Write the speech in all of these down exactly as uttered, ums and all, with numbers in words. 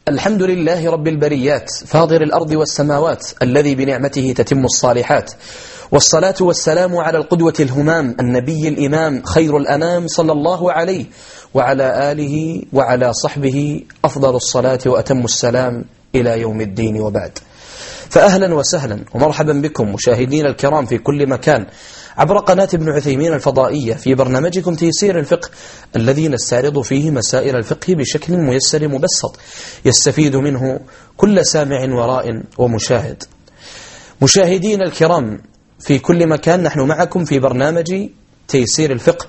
الحمد لله رب البريات فاطر الأرض والسماوات الذي بنعمته تتم الصالحات، والصلاة والسلام على القدوة الهمام النبي الإمام خير الأنام صلى الله عليه وعلى آله وعلى صحبه أفضل الصلاة وأتم السلام إلى يوم الدين، وبعد. فأهلا وسهلا ومرحبا بكم مشاهدين الكرام في كل مكان عبر قناة ابن عثيمين الفضائية في برنامجكم تيسير الفقه، الذي نستعرض فيه مسائل الفقه بشكل ميسر مبسط يستفيد منه كل سامع وراء ومشاهد. مشاهدين الكرام في كل مكان، نحن معكم في برنامج تيسير الفقه،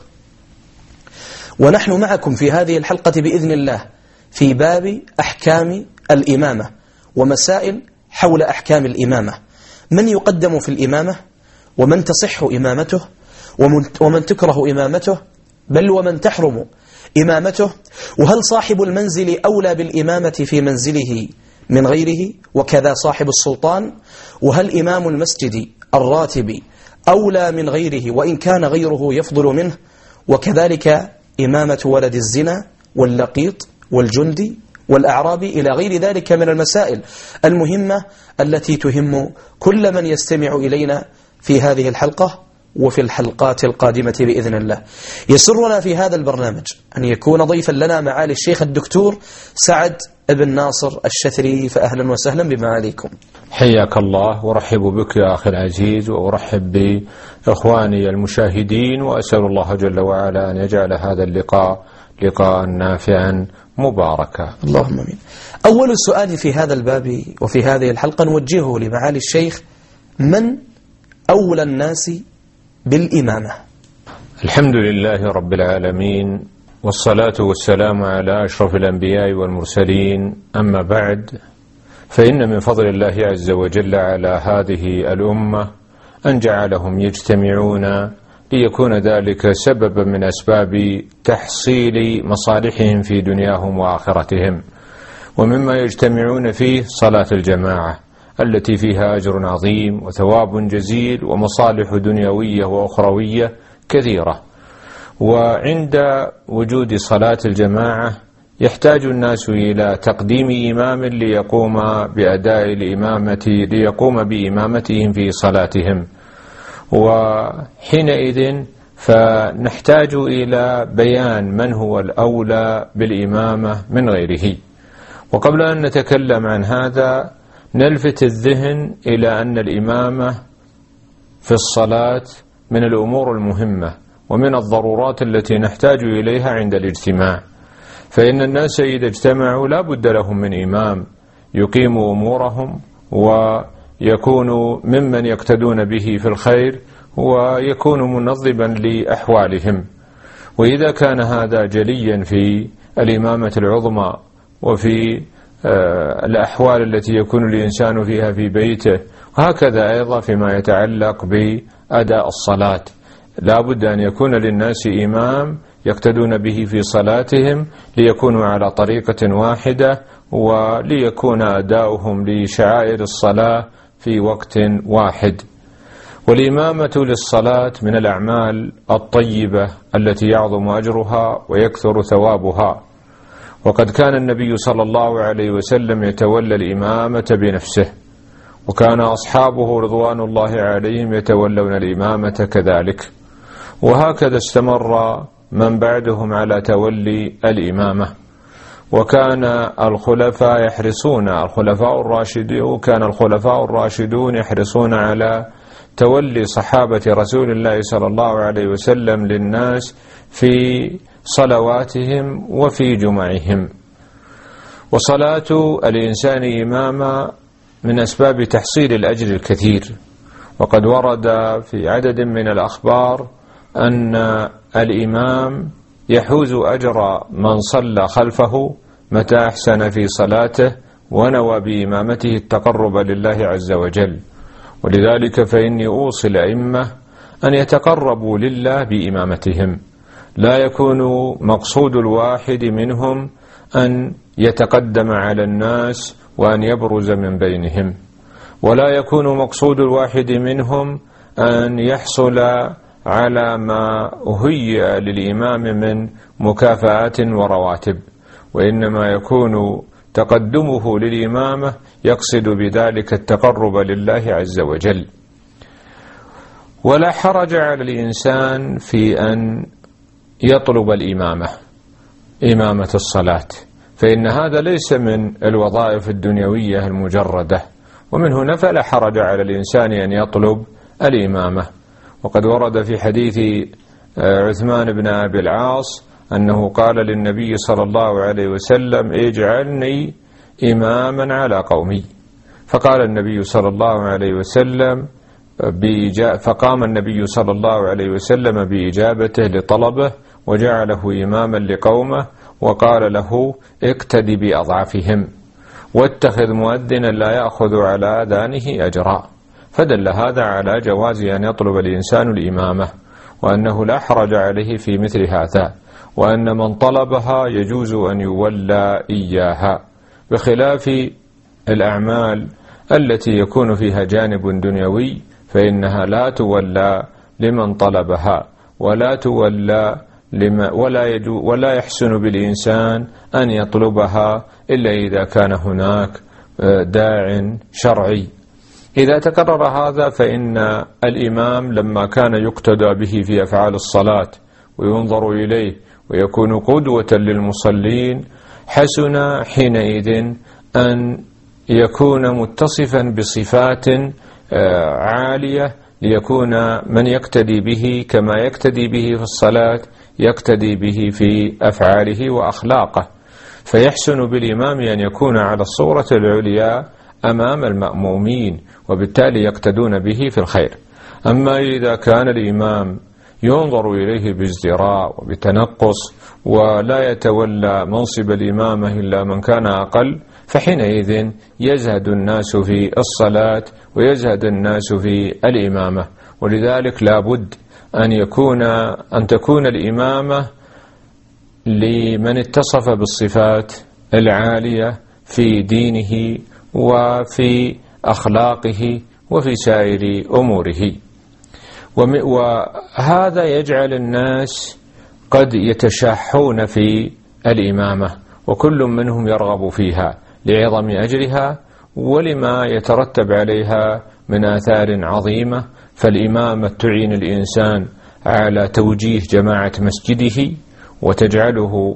ونحن معكم في هذه الحلقة بإذن الله في باب أحكام الإمامة ومسائل حول أحكام الإمامة. من يقدم في الإمامة، ومن تصح إمامته، ومن تكره إمامته، بل ومن تحرم إمامته، وهل صاحب المنزل أولى بالإمامة في منزله من غيره، وكذا صاحب السلطان، وهل إمام المسجد الراتب أولى من غيره وإن كان غيره يفضل منه، وكذلك إمامة ولد الزنا واللقيط والجندي والأعرابي إلى غير ذلك من المسائل المهمة التي تهم كل من يستمع إلينا في هذه الحلقة وفي الحلقات القادمة بإذن الله. يسرنا في هذا البرنامج أن يكون ضيفا لنا معالي الشيخ الدكتور سعد بن ناصر الشثري، فأهلا وسهلا بمعاليكم. حياك الله، ورحب بك يا أخي العزيز، وأرحب بإخواني المشاهدين، وأسأل الله جل وعلا أن يجعل هذا اللقاء لقاء نافعا مباركا، اللهم آمين. أول السؤال في هذا الباب وفي هذه الحلقة نوجهه لمعالي الشيخ: من أولى الناس بالإمامة؟ الحمد لله رب العالمين، والصلاة والسلام على أشرف الأنبياء والمرسلين، أما بعد، فإن من فضل الله عز وجل على هذه الأمة أن جعلهم يجتمعون ليكون ذلك سببا من أسباب تحصيل مصالحهم في دنياهم وآخرتهم. ومما يجتمعون فيه صلاة الجماعة التي فيها أجر عظيم وثواب جزيل ومصالح دنيوية وأخروية كثيرة. وعند وجود صلاة الجماعة يحتاج الناس إلى تقديم إمام ليقوم بأداء الإمامة ليقوم بإمامتهم في صلاتهم، وحينئذ فنحتاج إلى بيان من هو الأولى بالإمامة من غيره. وقبل أن نتكلم عن هذا نلفت الذهن إلى أن الإمامة في الصلاة من الأمور المهمة ومن الضرورات التي نحتاج إليها عند الاجتماع، فإن الناس إذا اجتمعوا لا بد لهم من إمام يقيم أمورهم ويكون ممن يقتدون به في الخير ويكون منظما لأحوالهم. وإذا كان هذا جليا في الإمامة العظمى وفي الأحوال التي يكون الإنسان فيها في بيته، وهكذا أيضا فيما يتعلق بأداء الصلاة، لا بد أن يكون للناس إمام يقتدون به في صلاتهم ليكونوا على طريقة واحدة وليكون أداؤهم لشعائر الصلاة في وقت واحد. والإمامة للصلاة من الأعمال الطيبة التي يعظم أجرها ويكثر ثوابها، وقد كان النبي صلى الله عليه وسلم يتولى الإمامة بنفسه، وكان أصحابه رضوان الله عليهم يتولون الإمامة كذلك، وهكذا استمر من بعدهم على تولي الإمامة. وكان الخلفاء يحرصون الخلفاء الراشدون كان الخلفاء الراشدون يحرصون على تولي صحابة رسول الله صلى الله عليه وسلم للناس في صلواتهم وفي جمعهم. وصلاة الإنسان إماما من أسباب تحصيل الأجر الكثير، وقد ورد في عدد من الأخبار أن الإمام يحوز أجر من صلى خلفه متى أحسن في صلاته ونوى بإمامته التقرب لله عز وجل. ولذلك فإني أوصي الأئمة أن يتقربوا لله بإمامتهم، لا يكون مقصود الواحد منهم أن يتقدم على الناس وأن يبرز من بينهم، ولا يكون مقصود الواحد منهم أن يحصل على ما أهيئ للإمام من مكافآت ورواتب، وإنما يكون تقدمه للإمامة يقصد بذلك التقرب لله عز وجل. ولا حرج على الإنسان في أن يطلب الإمامة، إمامة الصلاة، فإن هذا ليس من الوظائف الدنيوية المجردة، ومن هنا فلا حرج على الإنسان أن يطلب الإمامة. وقد ورد في حديث عثمان بن أبي العاص أنه قال للنبي صلى الله عليه وسلم: اجعلني إماما على قومي. فقال النبي صلى الله عليه وسلم فقام النبي صلى الله عليه وسلم بإجابته لطلبه وجعله إماما لقومه، وقال له: اقتدي بأضعفهم واتخذ مؤذنا لا يأخذ على أذانه أجرا. فدل هذا على جواز أن يطلب الإنسان الإمامة، وأنه لا حرج عليه في مثل هذا، وأن من طلبها يجوز أن يولى إياها، بخلاف الأعمال التي يكون فيها جانب دنيوي فإنها لا تولى لمن طلبها، ولا تولى لما ولا يجو ولا يحسن بالإنسان أن يطلبها إلا إذا كان هناك داع شرعي. إذا تكرر هذا فإن الإمام لما كان يقتدى به في أفعال الصلاة وينظر إليه ويكون قدوة للمصلين، حسن حينئذ أن يكون متصفا بصفات عالية، ليكون من يقتدي به كما يقتدي به في الصلاة يقتدي به في أفعاله وأخلاقه، فيحسن بالإمام أن يكون على الصورة العليا أمام المأمومين، وبالتالي يقتدون به في الخير. أما إذا كان الإمام ينظر إليه بازدراء وبتنقص ولا يتولى منصب الإمامة إلا من كان أقل، فحينئذ يزهد الناس في الصلاة ويزهد الناس في الإمامة. ولذلك لا بد أن يكون أن تكون الإمامة لمن اتصف بالصفات العالية في دينه وفي أخلاقه وفي سائر أموره. وهذا يجعل الناس قد يتشاحون في الإمامة، وكل منهم يرغب فيها لعظم أجرها ولما يترتب عليها من آثار عظيمة. فالإمامة تعين الإنسان على توجيه جماعة مسجده وتجعله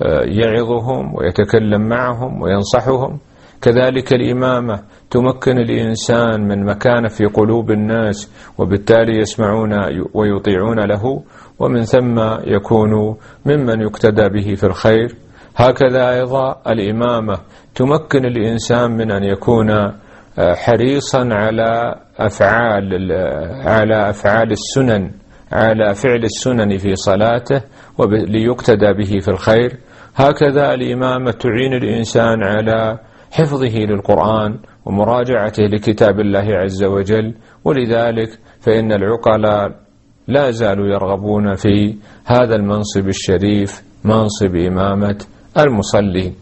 يعظهم ويتكلم معهم وينصحهم. كذلك الإمامة تمكن الإنسان من مكانه في قلوب الناس، وبالتالي يسمعون ويطيعون له، ومن ثم يكون ممن يقتدى به في الخير. هكذا أيضا الإمامة تمكن الإنسان من أن يكون حريصا على أفعال على أفعال السنن على فعل السنن في صلاته ليقتدى به في الخير. هكذا الإمامة تعين الإنسان على حفظه للقرآن ومراجعته لكتاب الله عز وجل. ولذلك فإن العقلاء لا زالوا يرغبون في هذا المنصب الشريف، منصب إمامة المصلين.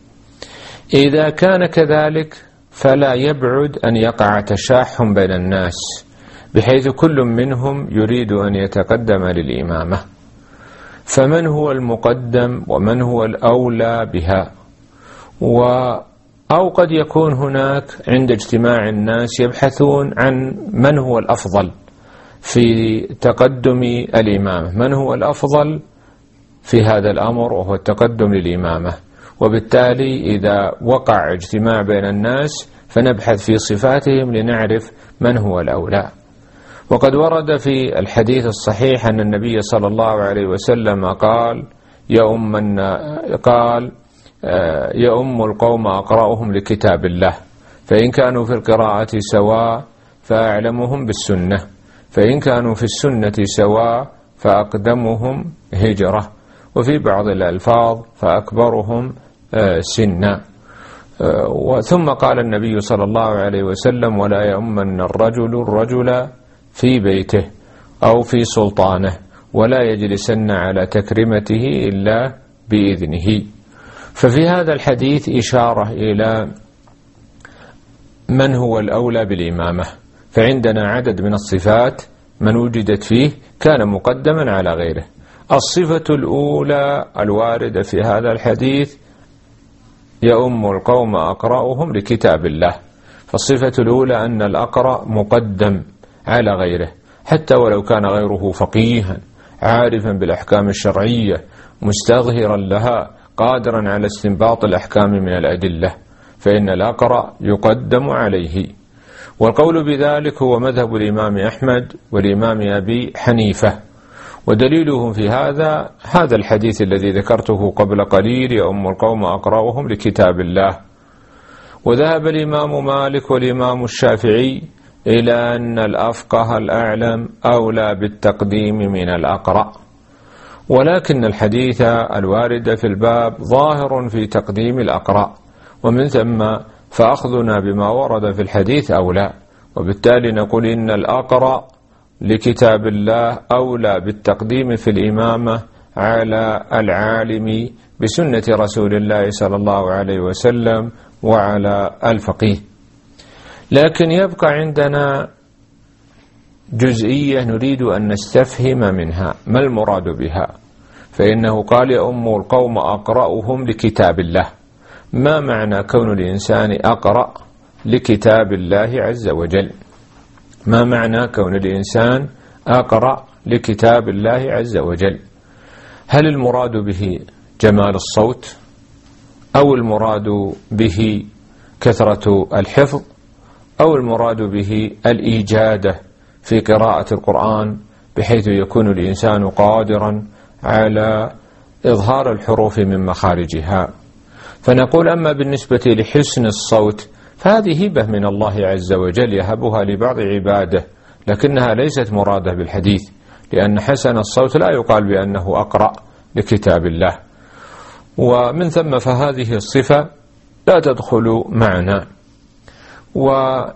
إذا كان كذلك فلا يبعد أن يقع تشاح بين الناس، بحيث كل منهم يريد أن يتقدم للإمامة، فمن هو المقدم ومن هو الأولى بها؟ و أو قد يكون هناك عند اجتماع الناس يبحثون عن من هو الأفضل في تقدم الإمامة، من هو الأفضل في هذا الأمر وهو التقدم للإمامة. وبالتالي إذا وقع اجتماع بين الناس فنبحث في صفاتهم لنعرف من هو الأولى. وقد ورد في الحديث الصحيح أن النبي صلى الله عليه وسلم قال يؤم قال يؤم القوم أقرأهم لكتاب الله، فإن كانوا في القراءة سواء فأعلمهم بالسنة، فإن كانوا في السنة سواء فأقدمهم هجرة، وفي بعض الألفاظ فأكبرهم سنا. ثم قال النبي صلى الله عليه وسلم ولا يؤمن الرجل الرجل في بيته أو في سلطانه، ولا يجلسن على تكريمته إلا بإذنه. ففي هذا الحديث إشارة إلى من هو الأولى بالإمامة، فعندنا عدد من الصفات من وجدت فيه كان مقدما على غيره. الصفة الأولى الواردة في هذا الحديث يؤم القوم أقرأهم لكتاب الله. فالصفة الأولى أن الأقرأ مقدم على غيره، حتى ولو كان غيره فقيها عارفا بالأحكام الشرعية مستظهرا لها قادرا على استنباط الأحكام من الأدلة، فإن الأقرأ يقدم عليه. والقول بذلك هو مذهب الإمام أحمد والإمام أبي حنيفة، ودليلهم في هذا هذا الحديث الذي ذكرته قبل قليل: يؤم القوم أقرأهم لكتاب الله. وذهب الإمام مالك والإمام الشافعي إلى أن الأفقه الأعلم أولى بالتقديم من الأقرأ، ولكن الحديث الوارد في الباب ظاهر في تقديم الأقرأ، ومن ثم فأخذنا بما ورد في الحديث أولى، وبالتالي نقول إن الأقرأ لكتاب الله أولى بالتقديم في الإمامة على العالم بسنة رسول الله صلى الله عليه وسلم وعلى الفقيه. لكن يبقى عندنا جزئية نريد أن نستفهم منها ما المراد بها، فإنه قال يؤم القوم أقرأهم لكتاب الله. ما معنى كون الإنسان أقرأ لكتاب الله عز وجل؟ ما معنى كون الإنسان أقرأ لكتاب الله عز وجل؟ هل المراد به جمال الصوت، أو المراد به كثرة الحفظ، أو المراد به الإيجادة في قراءة القرآن بحيث يكون الإنسان قادرا على إظهار الحروف من مخارجها؟ فنقول أما بالنسبة لحسن الصوت فهذه هبة من الله عز وجل يهبها لبعض عباده، لكنها ليست مرادة بالحديث، لأن حسن الصوت لا يقال بأنه أقرأ لكتاب الله، ومن ثم فهذه الصفة لا تدخل معنا. ويبقى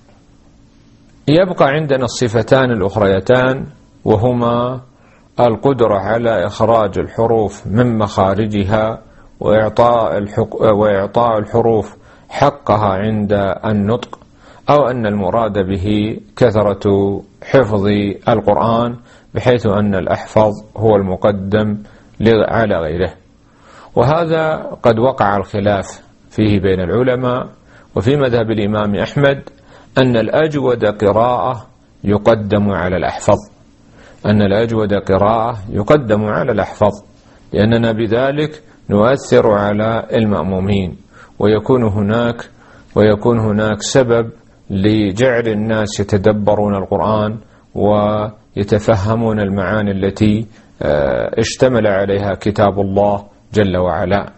عندنا الصفتان الأخريتان، وهما القدرة على إخراج الحروف من مخارجها وإعطاء, وإعطاء الحروف حقها عند النطق، أو أن المراد به كثرة حفظ القرآن بحيث أن الأحفظ هو المقدم على غيره. وهذا قد وقع الخلاف فيه بين العلماء، وفي مذهب الإمام أحمد أن الأجود قراءة يقدم على الأحفظ، أن الأجود قراءة يقدم على الأحفظ، لأننا بذلك نؤثر على المأمومين، ويكون هناك ويكون هناك سبب لجعل الناس يتدبرون القرآن ويتفهمون المعاني التي اشتمل عليها كتاب الله جل وعلا.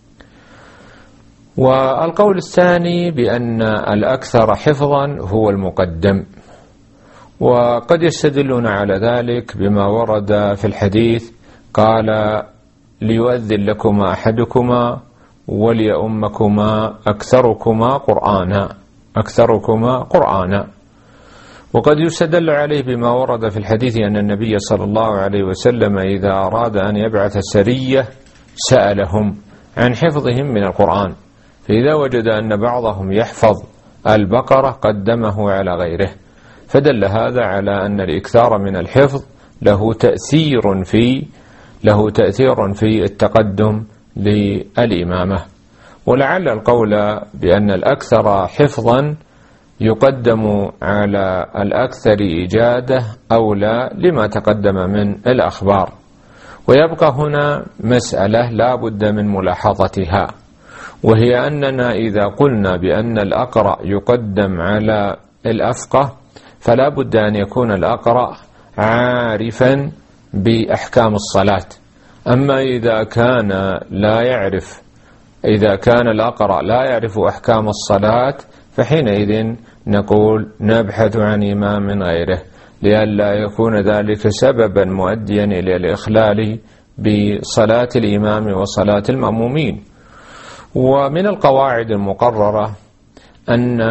والقول الثاني بأن الأكثر حفظا هو المقدم، وقد يستدلون على ذلك بما ورد في الحديث قال: ليؤذن لكما أحدكما وليؤمكما أكثركما قرآنا أكثركما قرآنا. وقد يستدل عليه بما ورد في الحديث أن النبي صلى الله عليه وسلم إذا أراد أن يبعث سرية سألهم عن حفظهم من القرآن، فإذا وجد أن بعضهم يحفظ البقرة قدمه على غيره، فدل هذا على أن الإكثار من الحفظ له تأثير في له تأثير في التقدم للإمامة. ولعل القول بأن الأكثر حفظا يقدم على الأكثر إجادة أولى لما تقدم من الأخبار. ويبقى هنا مسألة لا بد من ملاحظتها، وهي أننا إذا قلنا بأن الأقرأ يقدم على الأفقه فلا بد أن يكون الأقرأ عارفا بأحكام الصلاة. أما إذا كان لا يعرف إذا كان الأقرأ لا يعرف أحكام الصلاة فحينئذ نقول نبحث عن إمام غيره، لئلا يكون ذلك سببا مؤديا إلى الإخلال بصلاة الإمام وصلاة المأمومين. ومن القواعد المقررة أن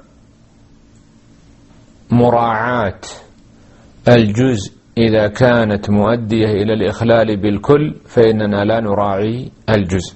مراعاة الجزء إذا كانت مؤدية إلى الإخلال بالكل فإننا لا نراعي الجزء،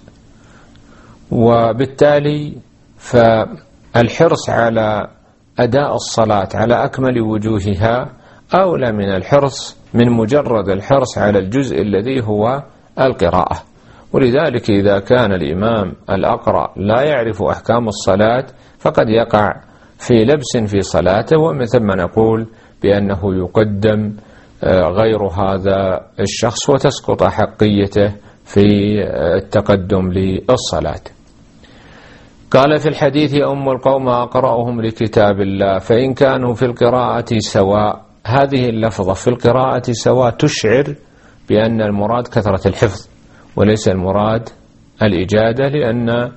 وبالتالي فالحرص على أداء الصلاة على أكمل وجوهها أولى من الحرص من مجرد الحرص على الجزء الذي هو القراءة. ولذلك إذا كان الإمام الأقرأ لا يعرف أحكام الصلاة فقد يقع في لبس في صلاته، ومن ثم نقول بأنه يقدم غير هذا الشخص وتسقط حقيته في التقدم للصلاة. قال في الحديث أم القوم أقرأهم لكتاب الله فإن كانوا في القراءة سواء. هذه اللفظة في القراءة سواء تشعر بأن المراد كثرة الحفظ وليس المراد الإجادة، لأن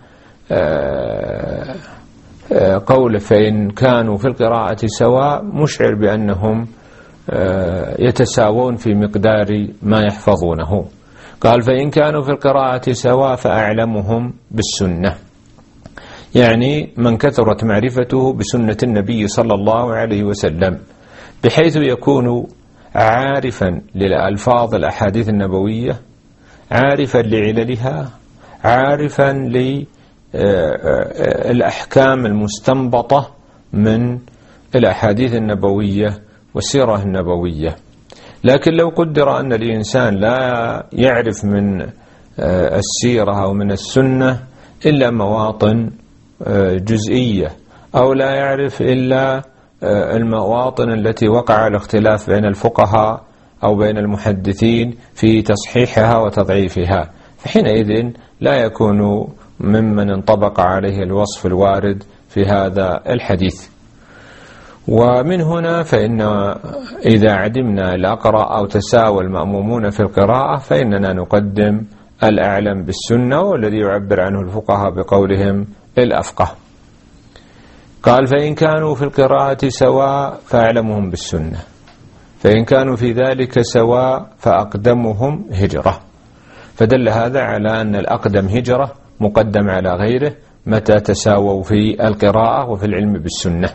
قول فإن كانوا في القراءة سواء مشعر بأنهم يتساوون في مقدار ما يحفظونه. قال فإن كانوا في القراءة سواء فأعلمهم بالسنة، يعني من كثرت معرفته بسنة النبي صلى الله عليه وسلم بحيث يكون عارفا للألفاظ الأحاديث النبوية، عارفا لعللها، عارفا للأحكام المستنبطة من الأحاديث النبوية والسيرة النبوية. لكن لو قدر أن الإنسان لا يعرف من السيرة أو من السنة إلا مواطن جزئية، أو لا يعرف إلا المواطن التي وقع الاختلاف بين الفقهاء أو بين المحدثين في تصحيحها وتضعيفها، فحينئذ لا يكون ممن انطبق عليه الوصف الوارد في هذا الحديث. ومن هنا فإن إذا عدمنا الأقرأ أو تساوى المأمومون في القراءة فإننا نقدم الأعلم بالسنة، والذي يعبر عنه الفقهاء بقولهم الأفقه. قال فإن كانوا في القراءة سواء فأعلمهم بالسنة، فإن كانوا في ذلك سواء فأقدمهم هجرة. فدل هذا على أن الأقدم هجرة مقدم على غيره متى تساووا في القراءة وفي العلم بالسنة.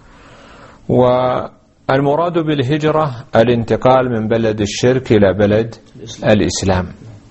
والمراد بالهجرة الانتقال من بلد الشرك إلى بلد الإسلام.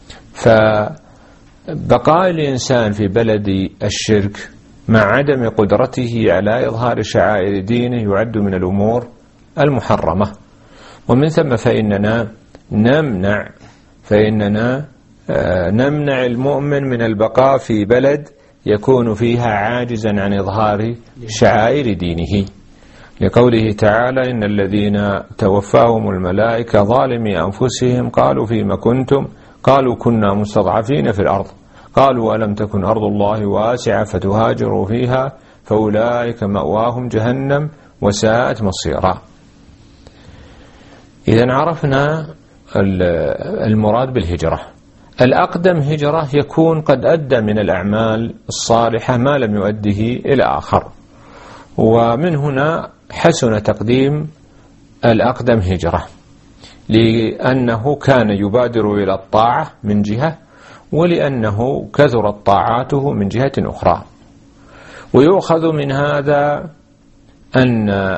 فبقاء الإنسان في بلد الشرك مع عدم قدرته على إظهار شعائر دينه يعد من الأمور المحرمة، ومن ثم فإننا نمنع فإننا نمنع المؤمن من البقاء في بلد يكون فيها عاجزا عن إظهار شعائر دينه، لقوله تعالى إن الذين توفاهم الملائكة ظالمي أنفسهم قالوا فيما كنتم قالوا كنا مستضعفين في الأرض قالوا ألم تكن أرض الله واسعة فتهاجروا فيها فأولئك مأواهم جهنم وساءت مصيرا. إذن عرفنا المراد بالهجرة. الأقدم هجرة يكون قد أدى من الأعمال الصالحة ما لم يؤده إلى آخر، ومن هنا حسن تقديم الأقدم هجرة لأنه كان يبادر إلى الطاعة من جهة، ولأنه كثرت طاعاته من جهة أخرى. ويؤخذ من هذا أن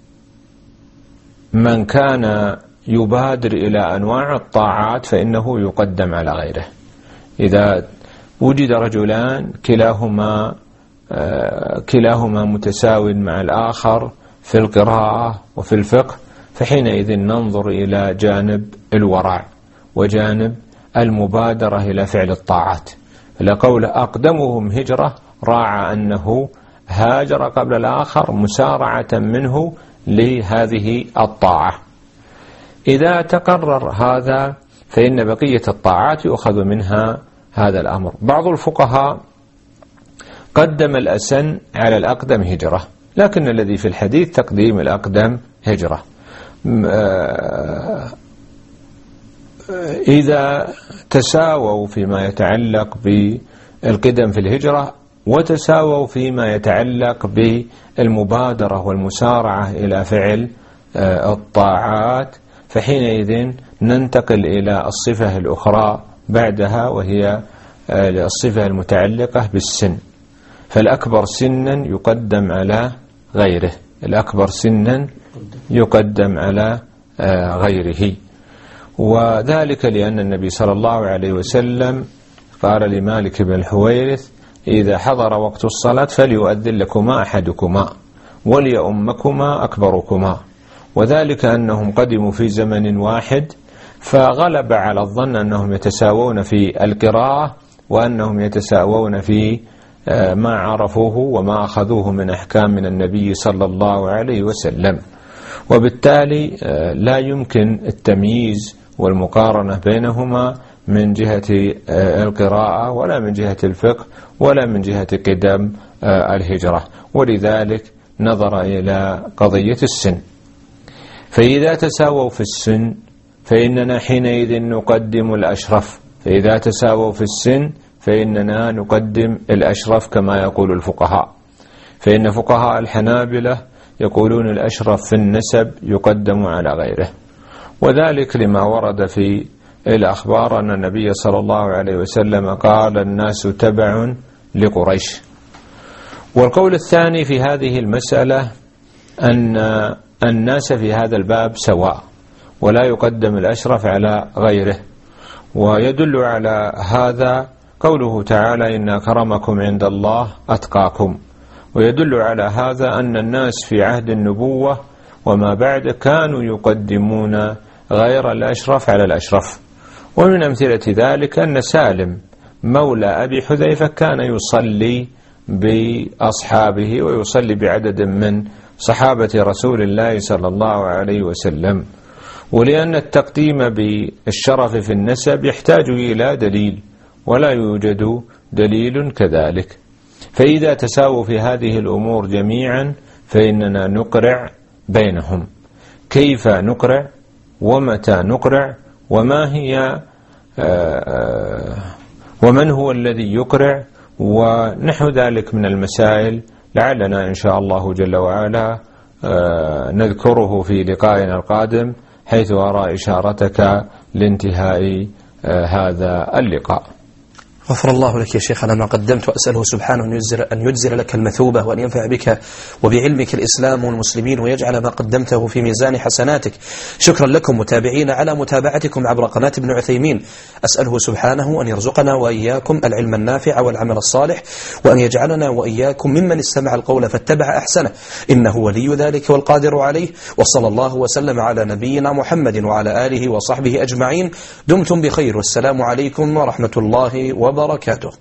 من كان يبادر إلى أنواع الطاعات فإنه يقدم على غيره. إذا وجد رجلان كلاهما كلاهما متساو مع الآخر في القراءة وفي الفقه فحينئذ ننظر إلى جانب الورع وجانب المبادرة إلى فعل الطاعات. لقول أقدمهم هجرة راعى أنه هاجر قبل الآخر مسارعة منه لهذه الطاعة. إذا تقرر هذا فإن بقية الطاعات يؤخذ منها هذا الأمر. بعض الفقهاء قدم الأسن على الأقدم هجرة، لكن الذي في الحديث تقديم الأقدم هجرة. إذا تساووا فيما يتعلق بالقدم في الهجرة وتساووا فيما يتعلق بالمبادرة والمسارعة إلى فعل الطاعات فحينئذ ننتقل إلى الصفة الأخرى بعدها، وهي الصفة المتعلقة بالسن. فالأكبر سنا يقدم على غيره، الأكبر سنا يقدم على غيره، وذلك لأن النبي صلى الله عليه وسلم قال لمالك بن الحويرث إذا حضر وقت الصلاة فليؤذن لكما أحدكما وليؤمكما أكبركما، وذلك أنهم قدموا في زمن واحد فغلب على الظن أنهم يتساوون في القراءة وأنهم يتساوون في ما عرفوه وما أخذوه من أحكام من النبي صلى الله عليه وسلم، وبالتالي لا يمكن التمييز والمقارنة بينهما من جهة القراءة ولا من جهة الفقه ولا من جهة قدم الهجرة، ولذلك نظر إلى قضية السن. فإذا تساووا في السن فإننا حينئذ نقدم الأشرف، فإذا تساووا في السن فإننا نقدم الأشرف كما يقول الفقهاء، فإن فقهاء الحنابلة يقولون الأشرف في النسب يقدم على غيره، وذلك لما ورد في الأخبار أن النبي صلى الله عليه وسلم قال الناس تبع لقريش. والقول الثاني في هذه المسألة أن الناس في هذا الباب سواء ولا يقدم الأشرف على غيره، ويدل على هذا قوله تعالى إن أكرمكم عند الله أتقاكم، ويدل على هذا أن الناس في عهد النبوة وما بعد كانوا يقدمون غير الأشرف على الأشرف. ومن أمثلة ذلك أن سالم مولى أبي حذيفة كان يصلي بأصحابه ويصلي بعدد من صحابة رسول الله صلى الله عليه وسلم، ولأن التقديم بالشرف في النسب يحتاج إلى دليل ولا يوجد دليل كذلك. فإذا تساووا في هذه الأمور جميعا فإننا نقرع بينهم. كيف نقرع ومتى نقرع وما هي ومن هو الذي يقرع ونحو ذلك من المسائل لعلنا إن شاء الله جل وعلا نذكره في لقائنا القادم، حيث أرى إشارتك لانتهاء هذا اللقاء. غفر الله لك يا شيخ على ما قدمت، وأسأله سبحانه أن يجزل, أن يجزل لك المثوبة وأن ينفع بك وبعلمك الإسلام والمسلمين ويجعل ما قدمته في ميزان حسناتك. شكرا لكم متابعين على متابعتكم عبر قناة ابن عثيمين. أسأله سبحانه أن يرزقنا وإياكم العلم النافع والعمل الصالح، وأن يجعلنا وإياكم ممن استمع القول فاتبع أحسنه، إنه ولي ذلك والقادر عليه. وصلى الله وسلم على نبينا محمد وعلى آله وصحبه أجمعين. دمتم بخير، والسلام عليكم ورحمة الله وبركاته.